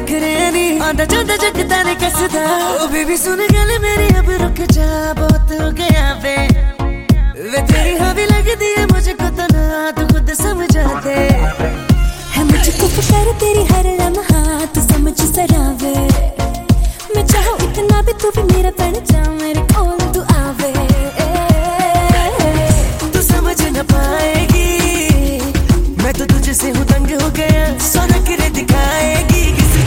नखरे नहीं आंदा जांदा जगता ने कसदा ओ बेबी सुन गल मेरी अब रुक जा बहुत हो गया वे